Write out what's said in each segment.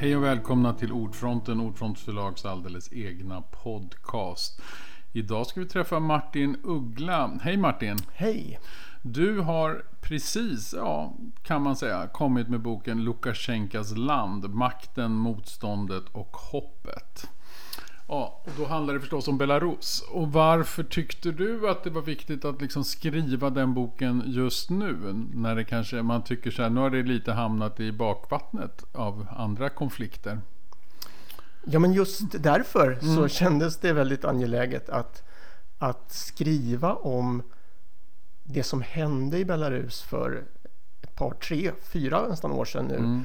Hej och välkomna till Ordfronten, Ordfronts förlags alldeles egna podcast. Idag ska vi träffa Martin Uggla. Hej Martin! Hej! Du har precis, kan man säga, kommit med boken Lukasjenkas land, makten, motståndet och hoppet. Ja, och då handlar det förstås om Belarus. Och varför tyckte du att det var viktigt att liksom skriva den boken just nu? När det kanske, man tycker så här, nu har det lite hamnat i bakvattnet av andra konflikter. Ja, men just därför så kändes det väldigt angeläget att skriva om det som hände i Belarus för ett par, 3, 4 nästan år sedan nu.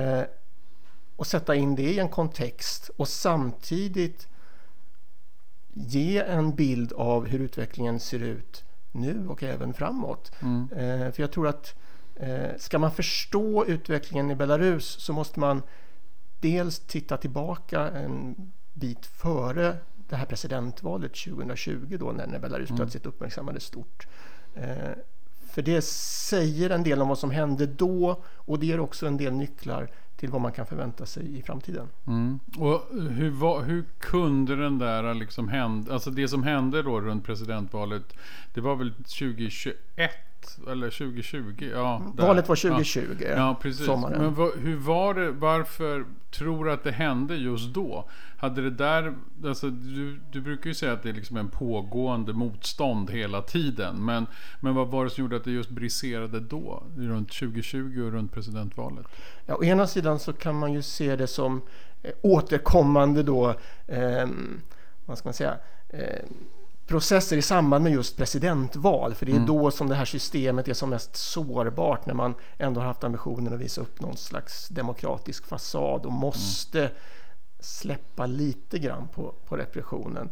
Och sätta in det i en kontext och samtidigt ge en bild av hur utvecklingen ser ut nu och även framåt. För jag tror att ska man förstå utvecklingen i Belarus så måste man dels titta tillbaka en bit före det här presidentvalet 2020 då när Belarus plötsligt uppmärksammades stort. För det säger en del om vad som hände då och det ger också en del nycklar till vad man kan förvänta sig i framtiden. Och hur kunde den där liksom hända, alltså det som hände då runt presidentvalet, det var väl 2021 eller 2020? Ja, valet var 2020. Ja, precis. Sommaren. Men hur var det, varför tror du att det hände just då? Hade det där, alltså du brukar ju säga att det är liksom en pågående motstånd hela tiden, men vad var det som gjorde att det just briserade då, runt 2020 och runt presidentvalet? Ja, å ena sidan så kan man ju se det som återkommande då, vad ska man säga, processer i samband med just presidentval, för det är då som det här systemet är som mest sårbart, när man ändå har haft ambitionen att visa upp någon slags demokratisk fasad och måste släppa lite grann på repressionen.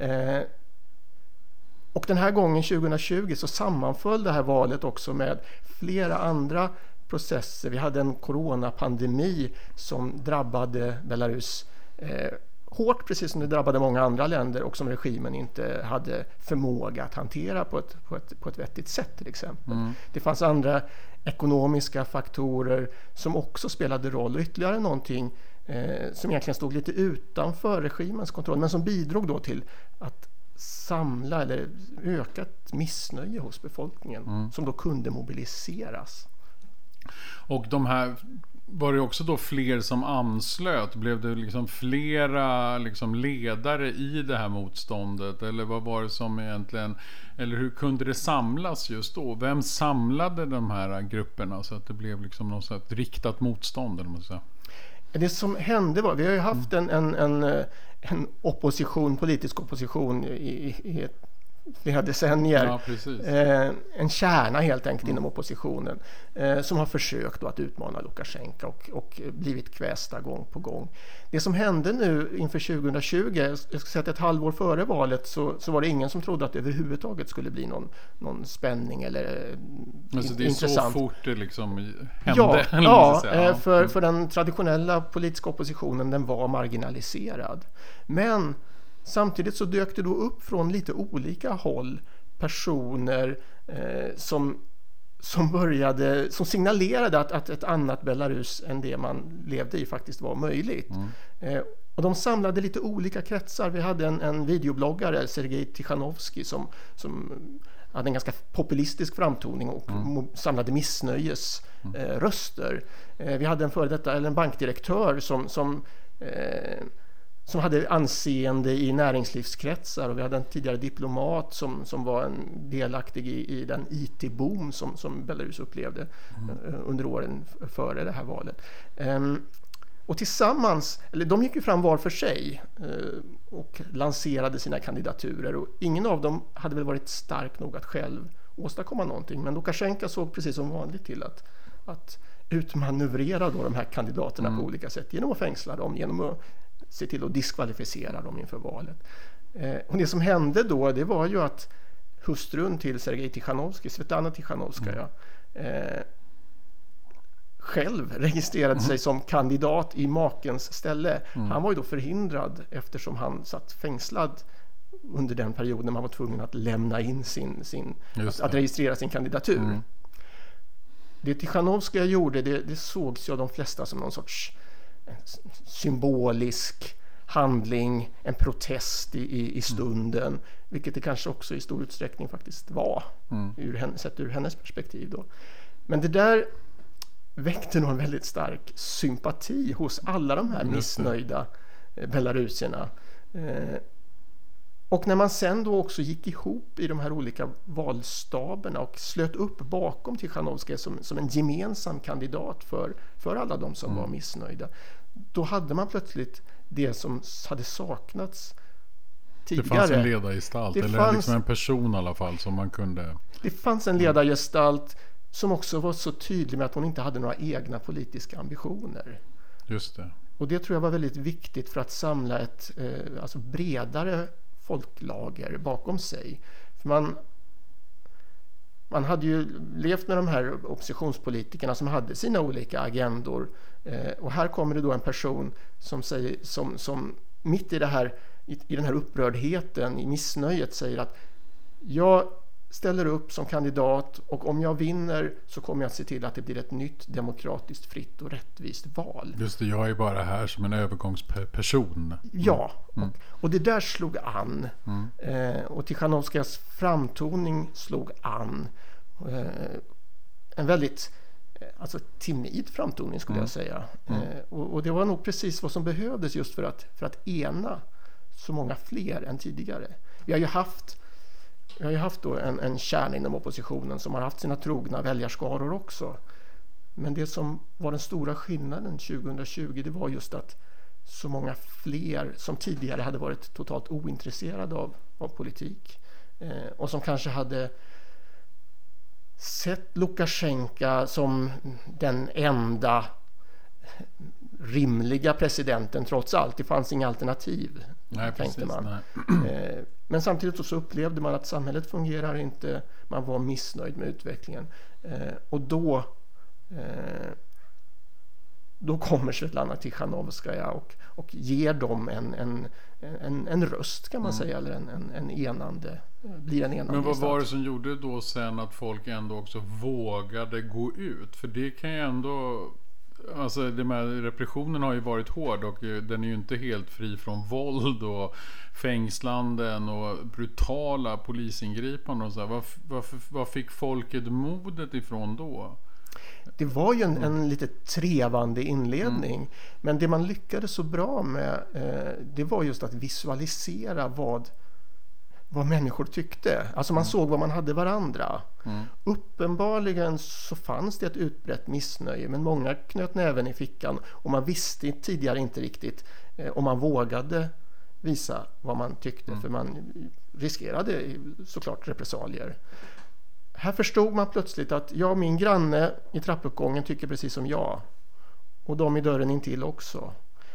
Och den här gången 2020 så sammanföll det här valet också med flera andra processer. Vi hade en coronapandemi som drabbade Belarus hårt, precis som det drabbade många andra länder och som regimen inte hade förmåga att hantera på ett vettigt sätt till exempel. Det fanns andra ekonomiska faktorer som också spelade roll och ytterligare någonting som egentligen stod lite utanför regimens kontroll men som bidrog då till att samla eller öka ett missnöje hos befolkningen som då kunde mobiliseras. Och de här, var det också då fler som anslöt? Blev det liksom flera liksom ledare i det här motståndet? Eller vad var det som egentligen, eller hur kunde det samlas just då? Vem samlade de här grupperna så att det blev liksom något sånt riktat motstånd, eller måste jag säga? Det som hände var, vi har ju haft en opposition, politisk opposition i flera decennier. Ja, precis. En kärna helt enkelt inom oppositionen som har försökt då att utmana Lukasjenka och blivit kvästa gång på gång. Det som hände nu inför 2020, jag ska säga att ett halvår före valet så var det ingen som trodde att det överhuvudtaget skulle bli någon spänning eller alltså det är intressant. Så fort det liksom hände. För den traditionella politiska oppositionen, den var marginaliserad. Men samtidigt så dök det då upp från lite olika håll personer som signalerade att ett annat Belarus än det man levde i faktiskt var möjligt. Och de samlade lite olika kretsar. Vi hade en videobloggare, Sergej Tichanovsky, som hade en ganska populistisk framtoning och samlade missnöjesröster. Vi hade en bankdirektör som hade anseende i näringslivskretsar, och vi hade en tidigare diplomat som var en delaktig i den IT-boom som Belarus upplevde under åren före det här valet. Och tillsammans, eller de gick ju fram var för sig och lanserade sina kandidaturer, och ingen av dem hade väl varit stark nog att själv åstadkomma någonting, men Lukasjenka såg precis som vanligt till att utmanövrera då de här kandidaterna på olika sätt, genom att fängsla dem, genom att se till att diskvalificera dem inför valet. Och det som hände då, det var ju att hustrun till Sergej Tichanovsky, Svetlana Tichanovskaja, själv registrerade sig som kandidat i makens ställe. Han var ju då förhindrad eftersom han satt fängslad under den perioden man var tvungen att lämna in att registrera sin kandidatur. Det Tichanovskaja gjorde, det sågs ju av de flesta som någon sorts symbolisk handling, en protest i stunden, vilket det kanske också i stor utsträckning faktiskt var sett ur hennes perspektiv då. Men det där väckte nog en väldigt stark sympati hos alla de här missnöjda belarusierna. Och när man sen då också gick ihop i de här olika valstaberna och slöt upp bakom Tichanovskaja som en gemensam kandidat för alla de som var missnöjda, då hade man plötsligt det som hade saknats tidigare. Det fanns en ledargestalt, eller liksom en person i alla fall som man kunde... Det fanns en ledargestalt som också var så tydlig med att hon inte hade några egna politiska ambitioner. Just det. Och det tror jag var väldigt viktigt för att samla ett bredare folklager bakom sig. För man hade ju levt med de här oppositionspolitikerna som hade sina olika agendor. Och här kommer det då en person som säger, som mitt i det här, i den här upprördheten, i missnöjet, säger att jag ställer upp som kandidat, och om jag vinner så kommer jag att se till att det blir ett nytt demokratiskt, fritt och rättvist val. Just det, jag är bara här som en övergångsperson. Ja, och det där slog an. Och Tichanovskajas framtoning slog an. En väldigt timid framtoning skulle jag säga. Och det var nog precis vad som behövdes just för att ena så många fler än tidigare. Vi har ju haft då en kärna inom oppositionen som har haft sina trogna väljarskaror också. Men det som var den stora skillnaden 2020, det var just att så många fler som tidigare hade varit totalt ointresserade av politik och som kanske hade sett Lukasjenko som den enda rimliga presidenten trots allt. Det fanns inga alternativ, tänkte man. Men samtidigt så upplevde man att samhället fungerar inte. Man var missnöjd med utvecklingen. Och då kommer Svetlana Tichanovskaja och ger dem en röst, kan man säga, eller blir en enande. Men vad var det som gjorde då sen att folk ändå också vågade gå ut? För det kan ju ändå... Alltså den här repressionen har ju varit hård, och den är ju inte helt fri från våld och fängslanden och brutala polisingripanden och så här. Vad fick folket modet ifrån då? Det var ju en lite trevande inledning, men det man lyckades så bra med det var just att visualisera vad människor tyckte. Alltså man såg vad man hade varandra. Uppenbarligen så fanns det ett utbrett missnöje, men många knöt näven i fickan, och man visste tidigare inte riktigt om man vågade visa vad man tyckte, för man riskerade såklart repressalier. Här förstod man plötsligt att min granne i trappuppgången tycker precis som jag, och de i dörren intill också.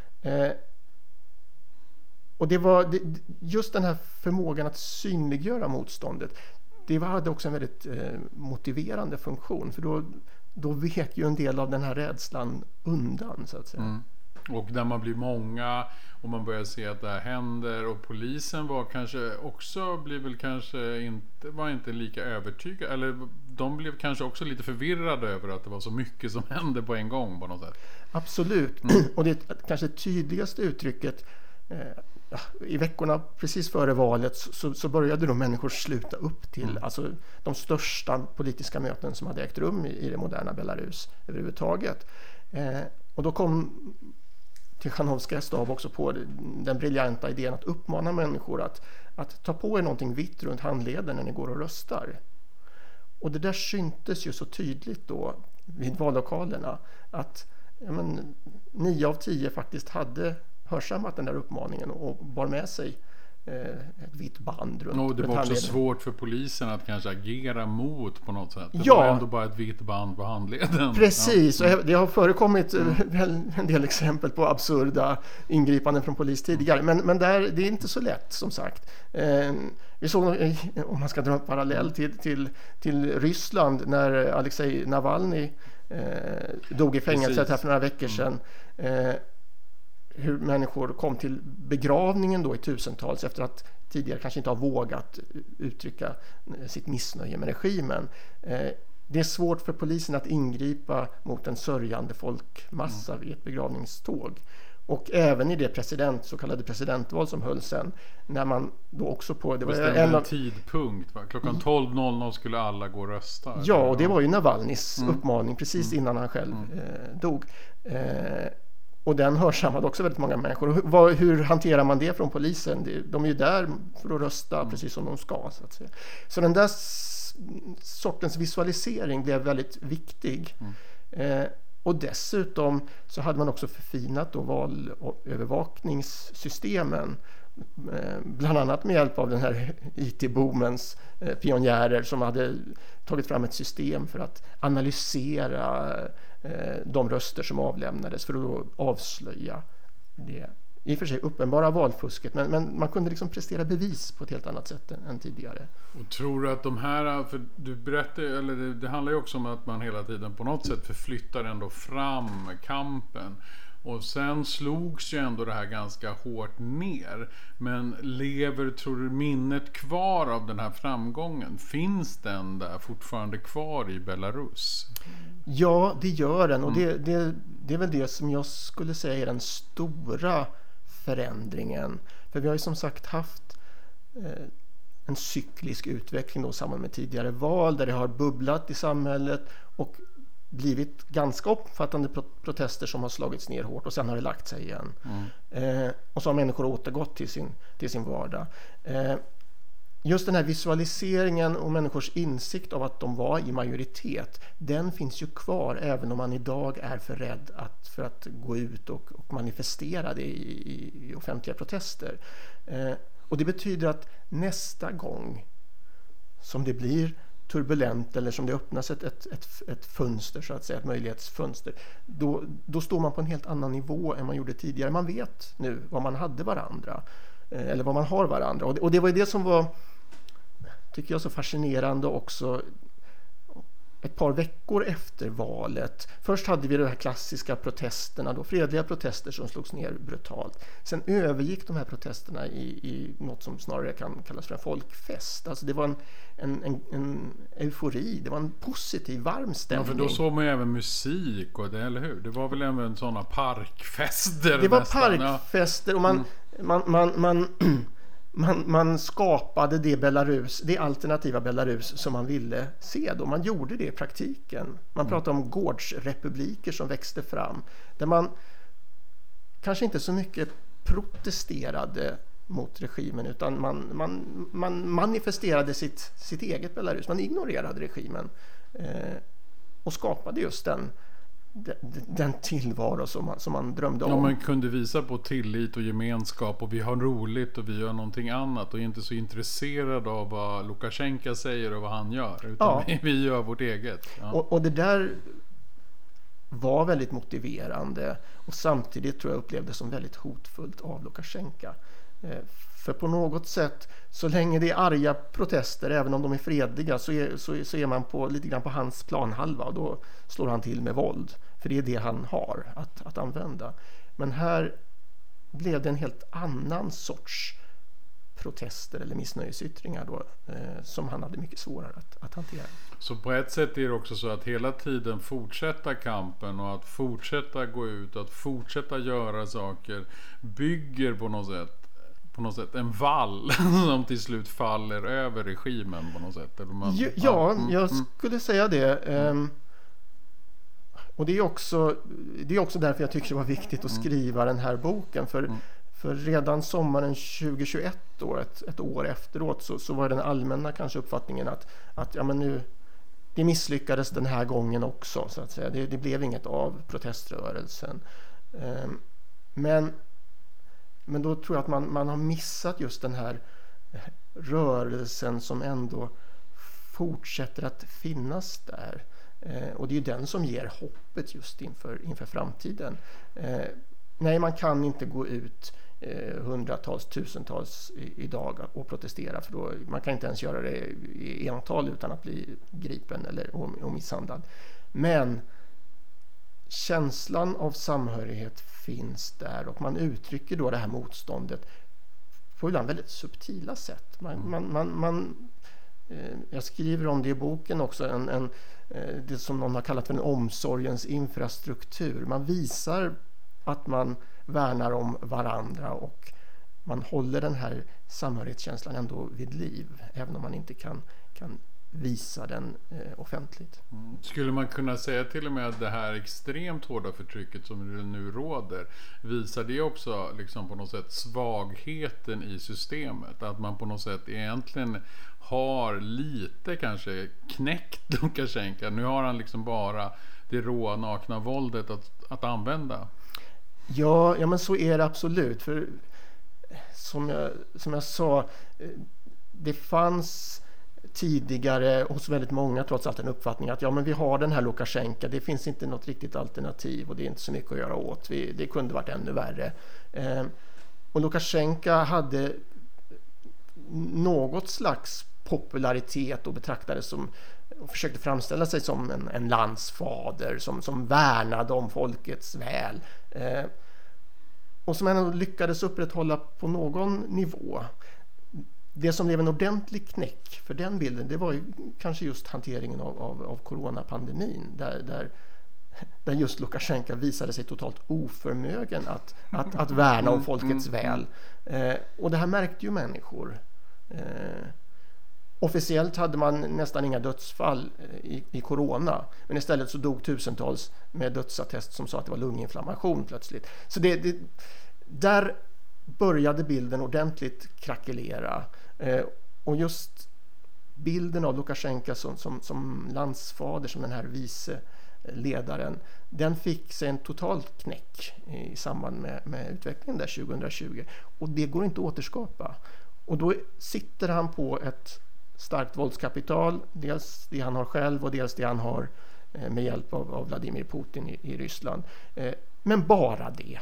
Och det var just den här förmågan att synliggöra motståndet. Det hade också en väldigt motiverande funktion, för då vek ju en del av den här rädslan undan, så att säga. Och när man blir många och man börjar se att det här händer, och polisen var kanske också var inte lika övertygad, eller de blev kanske också lite förvirrade över att det var så mycket som hände på en gång på något sätt. Absolut. Och det kanske tydligaste uttrycket i veckorna precis före valet så började då människor sluta upp till de största politiska möten som hade ägt rum i det moderna Belarus överhuvudtaget. Och då kom Tichanovskajas stab också på den briljanta idén att uppmana människor att ta på er någonting vitt runt handleden när ni går och röstar. Och det där syntes ju så tydligt då vid vallokalerna att 9 av 10 faktiskt hade hörsammat den där uppmaningen och bar med sig ett vitt band runt. Det var också svårt för polisen att kanske agera mot på något sätt. Det var ändå bara ett vitt band på handleden. Precis, och det har förekommit en del exempel på absurda ingripanden från polis tidigare. Men det är inte så lätt, som sagt. Vi såg, om man ska dra en parallell till Ryssland, när Alexej Navalny dog i fängelset här för några veckor sedan. Hur människor kom till begravningen då i tusentals efter att tidigare kanske inte har vågat uttrycka sitt missnöje med regimen. det är svårt för polisen att ingripa mot en sörjande folkmassa vid ett begravningståg. Och även i det så kallade presidentval som hölls sen, när man då också på... Det var en tidpunkt, va? Klockan 12.00 skulle alla gå och rösta. Ja, och det var ju Navalnys uppmaning precis innan han själv dog. Och den hörsammade också väldigt många människor. Hur hanterar man det från polisen? De är ju där för att rösta precis som de ska. Så att säga. Så den där sortens visualisering blev väldigt viktig. Och dessutom så hade man också förfinat då valövervakningssystemen. Bland annat med hjälp av den här IT-boomens pionjärer som hade tagit fram ett system för att analysera de röster som avlämnades för att då avslöja det i och för sig uppenbara valfusket, men man kunde liksom prestera bevis på ett helt annat sätt än tidigare. Och tror du att de här, för du berättar, eller det handlar ju också om att man hela tiden på något sätt förflyttar ändå fram kampen. Och sen slogs ju ändå det här ganska hårt ner. Men lever, tror du, minnet kvar av den här framgången? Finns den där fortfarande kvar i Belarus? Ja, det gör den. Och det är väl det som jag skulle säga är den stora förändringen. För vi har ju som sagt haft en cyklisk utveckling då samman med tidigare val där det har bubblat i samhället och blivit ganska omfattande protester som har slagits ner hårt och sen har det lagt sig igen. Och så har människor återgått till sin vardag. Just den här visualiseringen och människors insikt av att de var i majoritet, den finns ju kvar även om man idag är för rädd för att gå ut och manifestera det i offentliga protester. Och det betyder att nästa gång som det blir turbulent eller som det öppnas ett fönster, så att säga, ett möjlighetsfönster, då står man på en helt annan nivå än man gjorde tidigare. Man vet nu vad man hade varandra, eller vad man har varandra. Och det var ju det som var, tycker jag, så fascinerande också ett par veckor efter valet. Först hade vi de här klassiska protesterna, då, fredliga protester som slogs ner brutalt. Sen övergick de här protesterna i något som snarare kan kallas för en folkfest. Alltså det var en eufori, det var en positiv, varm stämning. Ja, för då såg man ju även musik och det, eller hur? Det var väl även sådana parkfester? Det var nästan parkfester och man skapade det alternativa Belarus som man ville se då. Man gjorde det i praktiken. Man pratade om gårdsrepubliker som växte fram. Där man kanske inte så mycket protesterade mot regimen utan man manifesterade sitt eget Belarus. Man ignorerade regimen och skapade just den tillvaro som man drömde om. Ja, man kunde visa på tillit och gemenskap och vi har roligt och vi gör någonting annat och inte så intresserade av vad Lukasjenko säger och vad han gör, utan vi gör vårt eget. Ja. Och det där var väldigt motiverande och samtidigt tror jag upplevdes som väldigt hotfullt av Lukasjenko. För på något sätt, så länge det är arga protester, även om de är fredliga, så är man lite grann på hans planhalva och då slår han till med våld. För det är det han har att använda. Men här blev det en helt annan sorts protester eller missnöjesyttringar då, som han hade mycket svårare att hantera. Så på ett sätt är det också så att hela tiden fortsätta kampen och att fortsätta gå ut, att fortsätta göra saker bygger på något sätt en vall som till slut faller över regimen på något sätt. Eller jag skulle säga det. Och det är också därför jag tycker det var viktigt att skriva den här boken. För redan sommaren 2021 då, ett år efteråt, så var den allmänna kanske uppfattningen att ja, men nu, det misslyckades den här gången också, så att säga. Det blev inget av proteströrelsen. Men då tror jag att man har missat just den här rörelsen som ändå fortsätter att finnas där. Och det är ju den som ger hoppet just inför framtiden. Nej, man kan inte gå ut hundratals, tusentals idag och protestera, för då, man kan inte ens göra det i ental utan att bli gripen och misshandlad. Men känslan av samhörighet finns där och man uttrycker då det här motståndet på ibland väldigt subtila sätt. jag skriver om det i boken också, det som någon har kallat för en omsorgens infrastruktur. Man visar att man värnar om varandra och man håller den här samhörighetskänslan ändå vid liv, även om man inte kan visa den offentligt. Skulle man kunna säga till och med att det här extremt hårda förtrycket som nu råder, visar det också liksom på något sätt svagheten i systemet? Att man på något sätt egentligen har lite kanske knäckt Lukasjenko. Nu har han liksom bara det råa nakna våldet att använda. Ja, men så är det absolut. För som jag sa, det fanns tidigare hos väldigt många trots allt en uppfattning att men vi har den här Lukasjenko, det finns inte något riktigt alternativ och det är inte så mycket att göra åt. Det kunde varit ännu värre. Och Lukasjenko hade något slags popularitet och betraktades som och försökte framställa sig som en landsfader som värnade om folkets väl. Och som ändå lyckades upprätthålla på någon nivå. Det som blev en ordentlig knäck för den bilden, det var ju kanske just hanteringen av coronapandemin där just Lukasjenko visade sig totalt oförmögen att värna om folkets väl. Och det här märkte ju människor. Officiellt hade man nästan inga dödsfall i corona, men istället så dog tusentals med dödsattest som sa att det var lunginflammation plötsligt. Så där började bilden ordentligt krackelera. Och just bilden av Lukasjenko som landsfader, som den här vice ledaren, den fick sig en total knäck i samband med utvecklingen där 2020. Och det går inte att återskapa. Och då sitter han på ett starkt våldskapital, dels det han har själv och dels det han har med hjälp av Vladimir Putin i Ryssland. Men bara det.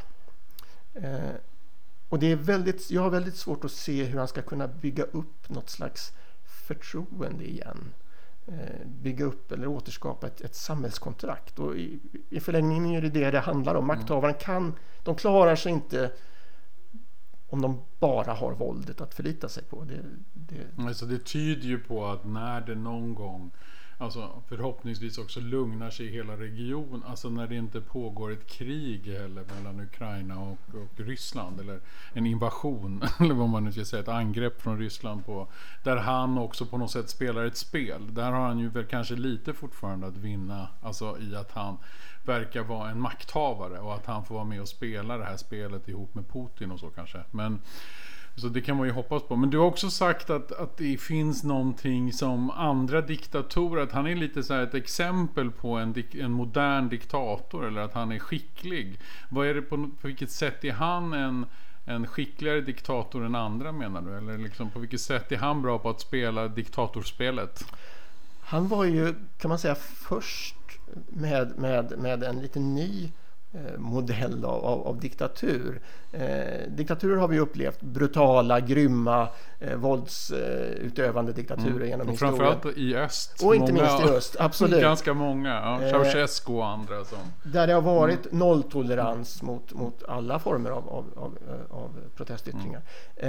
Och jag har väldigt svårt att se hur han ska kunna bygga upp något slags förtroende igen. Bygga upp eller återskapa ett samhällskontrakt. Och i förlängningen är det handlar om. Makthavaren de klarar sig inte om de bara har våldet att förlita sig på. Alltså det tyder ju på att när det någon gång, alltså förhoppningsvis också lugnar sig i hela regionen, alltså när det inte pågår ett krig heller mellan Ukraina och Ryssland, eller en invasion eller vad man nu ska säga, ett angrepp från Ryssland på, där han också på något sätt spelar ett spel. Där har han ju väl kanske lite fortfarande att vinna, alltså i att han verkar vara en makthavare och att han får vara med och spela det här spelet ihop med Putin och så kanske. Men så det kan man ju hoppas på. Men du har också sagt att det finns någonting som andra diktatorer, att han är lite så här ett exempel på en modern diktator, eller att han är skicklig. Vad är det på vilket sätt är han en skickligare diktator än andra, menar du? Eller liksom på vilket sätt är han bra på att spela diktatorspelet? Han var ju, kan man säga, först med en liten ny modell av diktatur. Diktaturer har vi upplevt, brutala, grymma, våldsutövande diktaturer genom historien. Framförallt i öst. Och inte minst i öst, absolut. Ganska många, Ceausescu och andra. Där det har varit nolltolerans mot alla former av protestyttringar.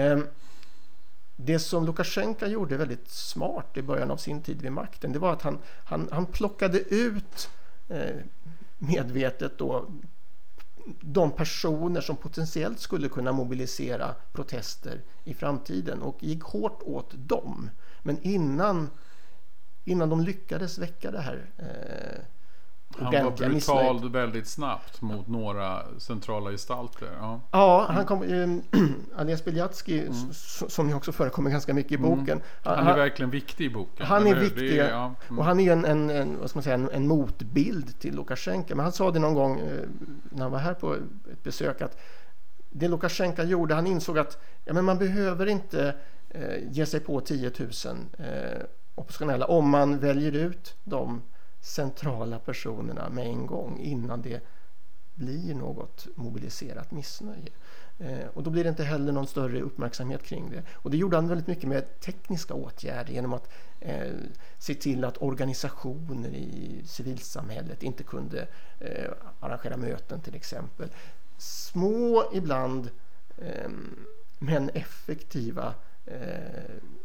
Det som Lukasjenko gjorde väldigt smart i början av sin tid vid makten, det var att han plockade ut medvetet då de personer som potentiellt skulle kunna mobilisera protester i framtiden och gick hårt åt dem. Men innan de lyckades väcka det här han var brutal väldigt snabbt mot några centrala gestalter. Ja, han kom Ales Bialiatski, som ju också förekommer ganska mycket i boken. Han är verkligen viktig i boken. Han är viktig, och han är vad ska man säga, en motbild till Lukasjenko. Men han sa det någon gång när han var här på ett besök, att det Lukasjenko gjorde, han insåg att men man behöver inte ge sig på 10 000 oppositionella om man väljer ut de centrala personerna med en gång innan det blir något mobiliserat missnöje. Och då blir det inte heller någon större uppmärksamhet kring det. Och det gjorde han väldigt mycket med tekniska åtgärder, genom att se till att organisationer i civilsamhället inte kunde arrangera möten till exempel. Små ibland men effektiva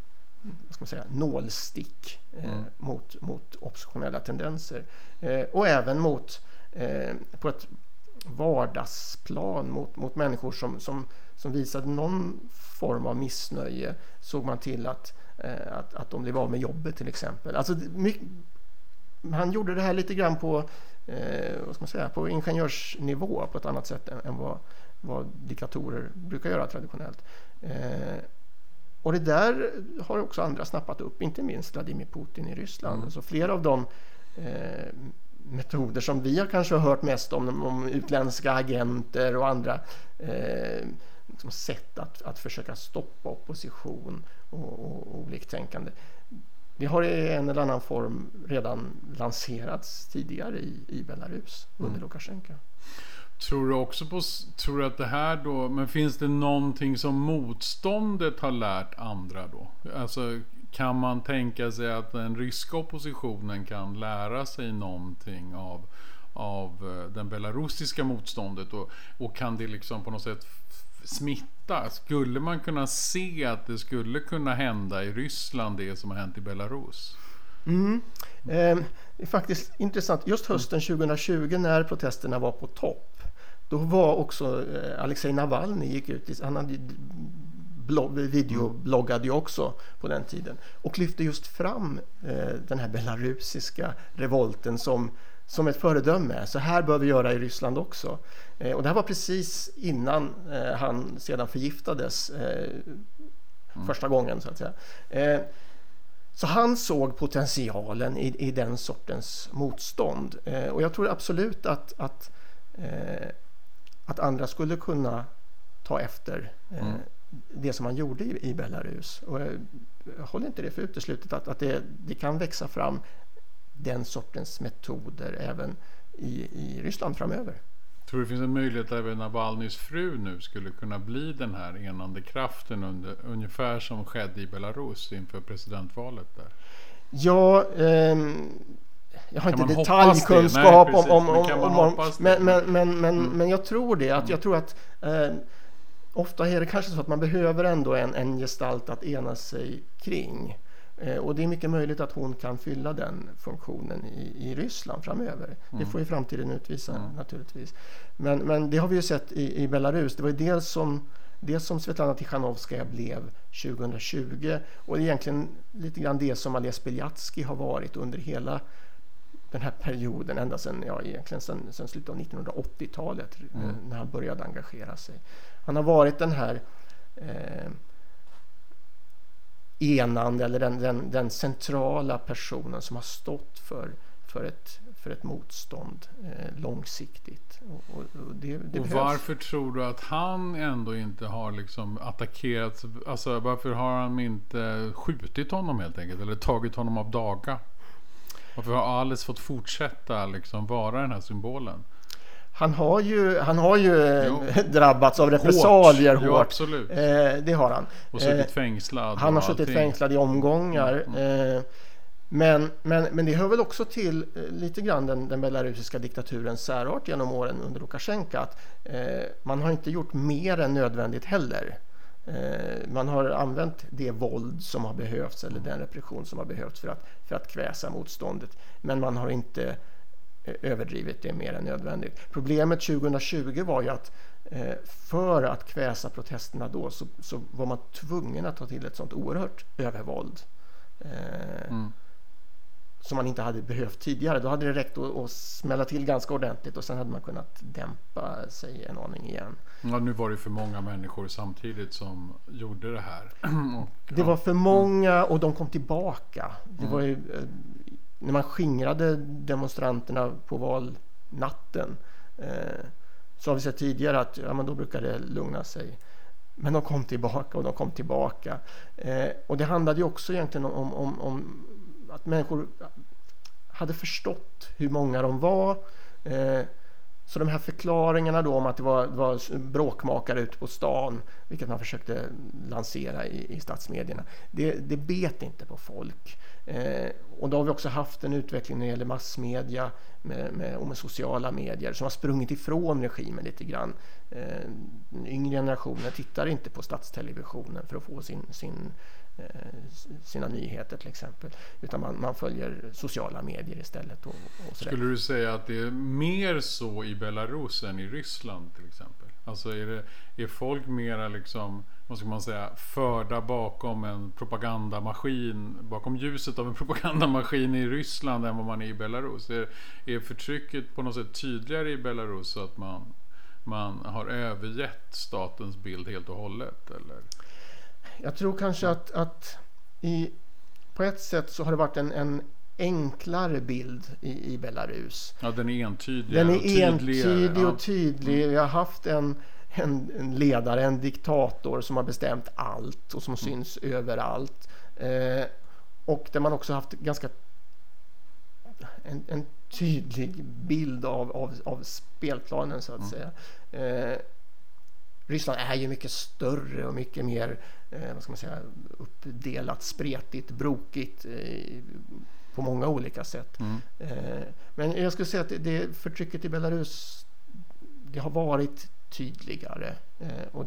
vad ska man säga, nålstick mot oppositionella tendenser. Och även på ett vardagsplan mot människor som visade någon form av missnöje, såg man till att de blev av med jobbet till exempel. Alltså, han gjorde det här lite grann på, vad ska man säga, på ingenjörsnivå på ett annat sätt än vad diktatorer brukar göra traditionellt. Och det där har också andra snappat upp, inte minst Vladimir Putin i Ryssland. Så flera av de metoder som vi har kanske hört mest om utländska agenter och andra liksom sätt att försöka stoppa opposition och oliktänkande. Det har i en eller annan form redan lanserats tidigare i Belarus under Lukasjenko. Tror du att det här då, men finns det någonting som motståndet har lärt andra då? Alltså, kan man tänka sig att den ryska oppositionen kan lära sig någonting av den belarusiska motståndet och kan det liksom på något sätt smitta? Skulle man kunna se att det skulle kunna hända i Ryssland det som har hänt i Belarus? Det är faktiskt intressant. Just hösten 2020 när protesterna var på topp, då var också Alexej Navalny gick ut, han hade videobloggade ju också på den tiden och lyfte just fram den här belarusiska revolten som ett föredöme. Så här bör vi göra i Ryssland också. Och det här var precis innan han sedan förgiftades första gången så att säga. Så han såg potentialen i den sortens motstånd. Och jag tror absolut att andra skulle kunna ta efter det som man gjorde i Belarus. Och jag håller inte det för uteslutet att det kan växa fram den sortens metoder även i Ryssland framöver. Tror du det finns en möjlighet att även Navalnys fru nu skulle kunna bli den här enande kraften ungefär som skedde i Belarus inför presidentvalet där? Ja, jag har inte detaljkunskap men jag tror det. Jag tror att ofta är det kanske så att man behöver ändå en gestalt att ena sig kring. Och det är mycket möjligt att hon kan fylla den funktionen i Ryssland framöver. Det får ju framtiden utvisa naturligtvis. Men det har vi ju sett i Belarus. Det var ju det som Svetlana Tikhanovskaja blev 2020 och egentligen lite grann det som Ales Bialiatski har varit under hela den här perioden, ända sedan slutet av 1980-talet när han började engagera sig. Han har varit den här enande eller den centrala personen som har stått för ett motstånd långsiktigt. Och varför tror du att han ändå inte har liksom attackerat, alltså varför har han inte skjutit honom helt enkelt eller tagit honom av daga? Varför har Ales fått fortsätta liksom vara den här symbolen? Han har ju drabbats av repressalier hårt. Jo, absolut. Det har han. Och suttit fängslad. Han har suttit fängslad i omgångar. Men det hör väl också till lite grann den belarusiska diktaturens särart genom åren under Lukasjenko att man har inte gjort mer än nödvändigt heller. Man har använt det våld som har behövts eller den repression som har behövts för att kväsa motståndet. Men man har inte överdrivit det mer än nödvändigt. Problemet 2020 var ju att för att kväsa protesterna då så var man tvungen att ta till ett sånt oerhört övervåld som man inte hade behövt tidigare. Då hade det räckt att smälla till ganska ordentligt och sen hade man kunnat dämpa sig en aning igen. Ja, nu var det för många människor samtidigt som gjorde det här. Det var för många och de kom tillbaka. Det var ju när man skingrade demonstranterna på valnatten så har vi sett tidigare att men då brukar det lugna sig. Men de kom tillbaka. Och det handlade ju också egentligen om att människor hade förstått hur många de var. Så de här förklaringarna då om att det var bråkmakare ute på stan, vilket man försökte lansera i statsmedierna, det bet inte på folk. Och då har vi också haft en utveckling när det gäller massmedia med sociala medier som har sprungit ifrån regimen lite grann. Den yngre generationen tittar inte på statstelevisionen för att få sin sina nyheter till exempel, utan man följer sociala medier istället. Och skulle du säga att det är mer så i Belarus än i Ryssland till exempel? Alltså är folk mera liksom, vad ska man säga, förda bakom en propagandamaskin, bakom ljuset av en propagandamaskin i Ryssland än vad man är i Belarus? Är förtrycket på något sätt tydligare i Belarus så att man har övergett statens bild helt och hållet, eller? Jag tror kanske att på ett sätt så har det varit en enklare bild i Belarus. Ja, den är entydig. Den är entydig och tydlig. Vi har haft en ledare, en diktator som har bestämt allt och som syns överallt. Och där man också haft ganska en tydlig bild av spelplanen så att säga. Ryssland är ju mycket större och mycket mer vad ska man säga, uppdelat, spretigt, brokigt på många olika sätt. Men jag skulle säga att det förtrycket i Belarus, det har varit tydligare och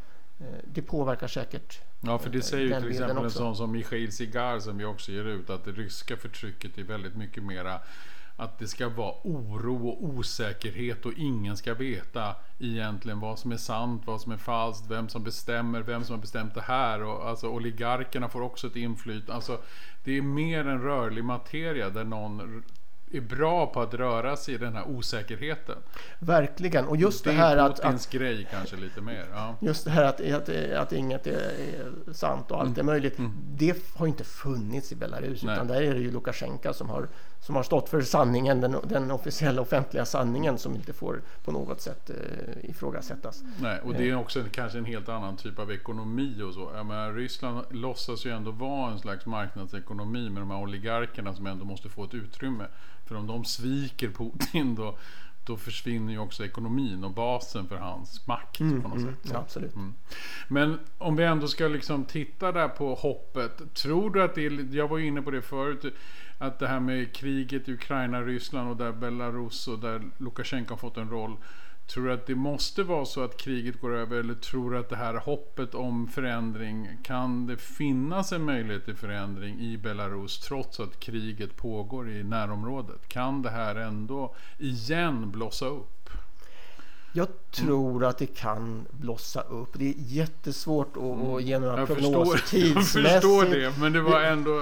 det påverkar säkert. Ja, för det säger ju till exempel en sån som Mikhail Sigar som vi också ger ut, att det ryska förtrycket är väldigt mycket mera att det ska vara oro och osäkerhet och ingen ska veta egentligen vad som är sant, vad som är falskt, vem som har bestämt det här, och alltså oligarkerna får också ett inflytande. Alltså det är mer en rörlig materia där någon är bra på att röra sig i den här osäkerheten. Verkligen. Och just det här att Putins grej kanske lite mer. Ja. Just det här att inget är sant och allt är möjligt. Det har inte funnits i Belarus. Nej. Utan där är det ju Lukasjenko som har stått för sanningen, den officiella offentliga sanningen som inte får på något sätt ifrågasättas. Nej, och det är också kanske en helt annan typ av ekonomi och så. Jag menar, Ryssland låtsas ju ändå vara en slags marknadsekonomi med de här oligarkerna som ändå måste få ett utrymme. För om de sviker Putin då försvinner ju också ekonomin och basen för hans makt på något sätt. Ja, absolut. Men om vi ändå ska liksom titta där på hoppet, tror du att jag var ju inne på det förut, att det här med kriget i Ukraina, Ryssland och där Belarus och där Lukasjenko har fått en roll, tror du att det måste vara så att kriget går över, eller tror du att det här hoppet om förändring, kan det finnas en möjlighet till förändring i Belarus trots att kriget pågår i närområdet? Kan det här ändå igen blossa upp? Jag tror att det kan blossa upp. Det är jättesvårt att ge några prognoser tidsmässigt. Jag förstår det, men det var ändå...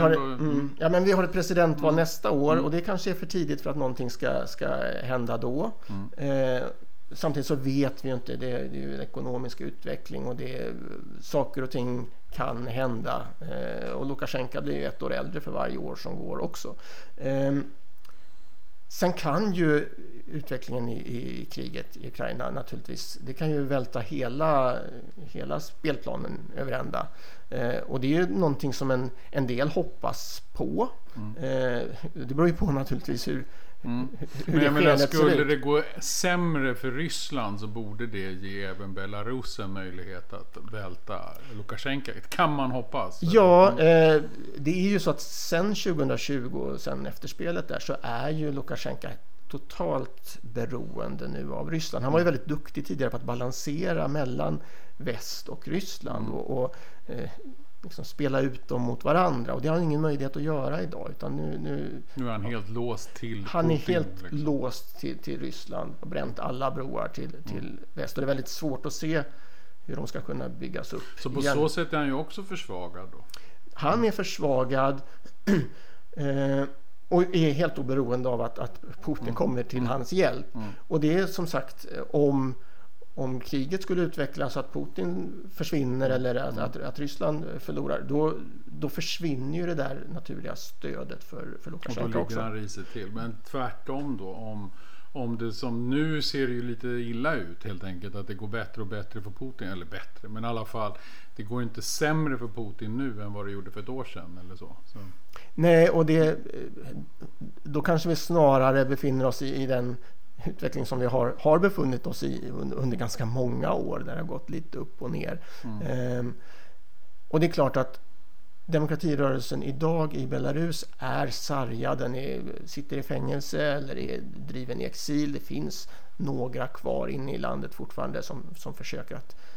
Ja, men vi har ett presidentval nästa år och det kanske är för tidigt för att någonting ska hända då. Samtidigt så vet vi ju inte, det är ju en ekonomisk utveckling och saker och ting kan hända. Och Lukasjenko blir ju 1 år äldre för varje år som går också. Sen kan ju utvecklingen i kriget i Ukraina naturligtvis, det kan ju välta hela spelplanen över ända. Och det är ju någonting som en del hoppas på. Det beror ju på naturligtvis hur men jag menar, skulle det gå sämre för Ryssland så borde det ge även Belarus en möjlighet att välta Lukasjenko. Kan man hoppas? Ja, det är ju så att sen 2020 och sen efter spelet där så är ju Lukasjenko totalt beroende nu av Ryssland. Han var ju väldigt duktig tidigare på att balansera mellan väst och Ryssland och liksom spela ut dem mot varandra, och det har han ingen möjlighet att göra idag, utan nu är han helt låst till han Putin, är helt liksom låst till Ryssland och bränt alla broar till väst, och det är väldigt svårt att se hur de ska kunna byggas upp. Så på så sätt är han ju också försvagad då? Han är försvagad och är helt oberoende av att Putin kommer till hans hjälp. Och det är som sagt, om kriget skulle utvecklas så att Putin försvinner eller att Ryssland förlorar, då försvinner ju det där naturliga stödet för Lukasjenko också. Och då ligger han risigt till. Men tvärtom då, om det som nu ser ju lite illa ut helt enkelt, att det går bättre och bättre för Putin, eller bättre, men i alla fall det går inte sämre för Putin nu än vad det gjorde för ett år sedan eller så. Nej, och då kanske vi snarare befinner oss i den utveckling som vi har befunnit oss i under ganska många år, där det har gått lite upp och ner. Och det är klart att demokratirörelsen idag i Belarus är sargad, den sitter i fängelse eller är driven i exil. Det finns några kvar inne i landet fortfarande som försöker att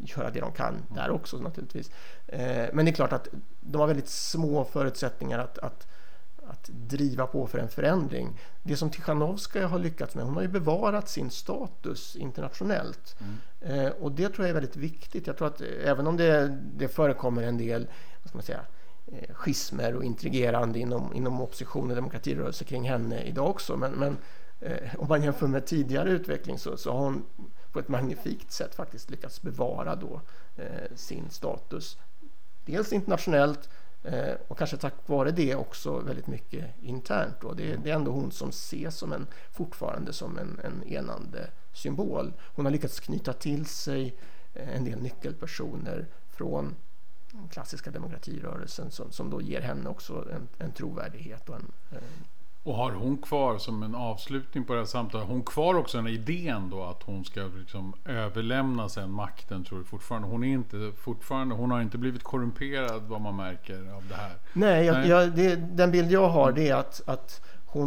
göra det de kan där också naturligtvis. Men det är klart att de har väldigt små förutsättningar att driva på för en förändring. Det som Tichanovskaja har lyckats med, hon har ju bevarat sin status internationellt. Och det tror jag är väldigt viktigt. Jag tror att även om det förekommer en del, vad ska man säga, schismer och intrigerande inom opposition och demokratirörelse kring henne idag också, men om man jämför med tidigare utveckling så har hon på ett magnifikt sätt faktiskt lyckats bevara då sin status, dels internationellt och kanske tack vare det också väldigt mycket internt då. Det är ändå hon som ses som fortfarande som en enande symbol. Hon har lyckats knyta till sig en del nyckelpersoner från den klassiska demokratirörelsen som då ger henne också en trovärdighet och har hon kvar, som en avslutning på det här samtalet, hon kvar också den idén då att hon ska liksom överlämna sen makten, tror du fortfarande? Hon har inte blivit korrumperad, vad man märker av det här. Nej. Den bild jag har, det är att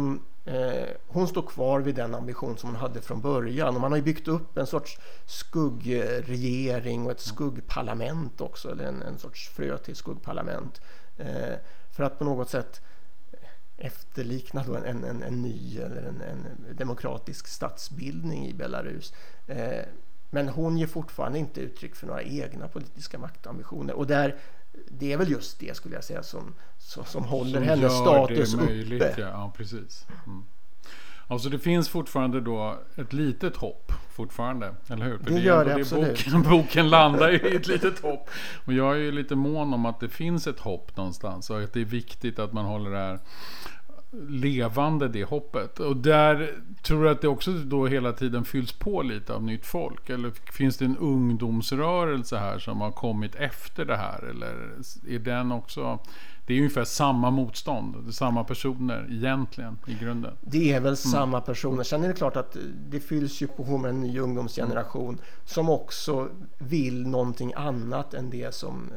hon står kvar vid den ambition som hon hade från början, och man har ju byggt upp en sorts skuggregering och ett skuggparlament också, eller en sorts frö till skuggparlament, för att på något sätt efterlikna då en ny eller en demokratisk statsbildning i Belarus. Men hon ger fortfarande inte uttryck för några egna politiska maktambitioner, och det är väl just det, skulle jag säga, som håller hennes status uppe. Ja, precis. Alltså det finns fortfarande då ett litet hopp fortfarande, eller hur? För det gör det absolut. Boken landar ju i ett litet hopp. Och jag är ju lite mån om att det finns ett hopp någonstans, och att det är viktigt att man håller det här levande, det hoppet. Och där tror jag att det också då hela tiden fylls på lite av nytt folk. Eller finns det en ungdomsrörelse här som har kommit efter det här? Eller är den också... Det är ungefär samma motstånd, samma personer egentligen i grunden. Det är väl samma personer. Sen är det klart att det fylls ju på med en ny ungdomsgeneration som också vill någonting annat än det som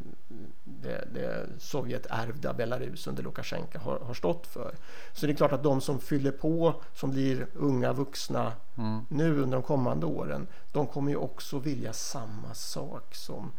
det Sovjet-ärvda Belarus under Lukasjenko har stått för. Så det är klart att de som fyller på, som blir unga vuxna nu under de kommande åren, de kommer ju också vilja samma sak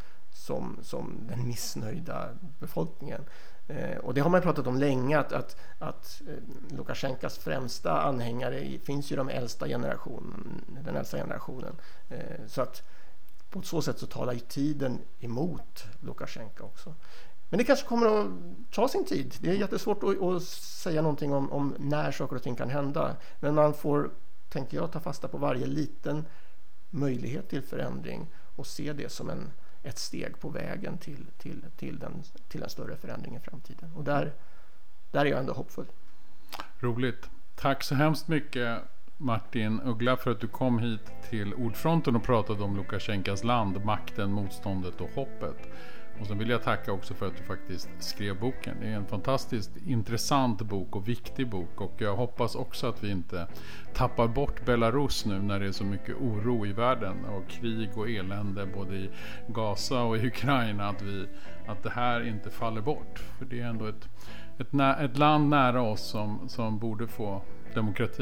som den missnöjda befolkningen. Och det har man pratat om länge, att Lukasjenkas främsta anhängare finns ju den äldsta generationen. Så att på så sätt så talar ju tiden emot Lukasjenko också. Men det kanske kommer att ta sin tid. Det är jättesvårt att säga någonting om när saker och ting kan hända. Men man får, tänker jag, ta fasta på varje liten möjlighet till förändring och se det som ett steg på vägen till en större förändring i framtiden. Och där är jag ändå hoppfull. Roligt. Tack så hemskt mycket, Martin Uggla, för att du kom hit till Ordfronten och pratade om Lukasjenkas land, makten, motståndet och hoppet. Och sen vill jag tacka också för att du faktiskt skrev boken. Det är en fantastiskt intressant bok och viktig bok. Och jag hoppas också att vi inte tappar bort Belarus nu när det är så mycket oro i världen och krig och elände både i Gaza och i Ukraina. Att det här inte faller bort. För det är ändå ett land nära oss som borde få demokrati.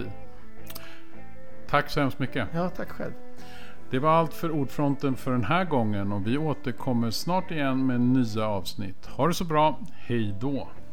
Tack så hemskt mycket. Ja, tack själv. Det var allt för Ordfronten för den här gången, och vi återkommer snart igen med nya avsnitt. Ha det så bra, hej då!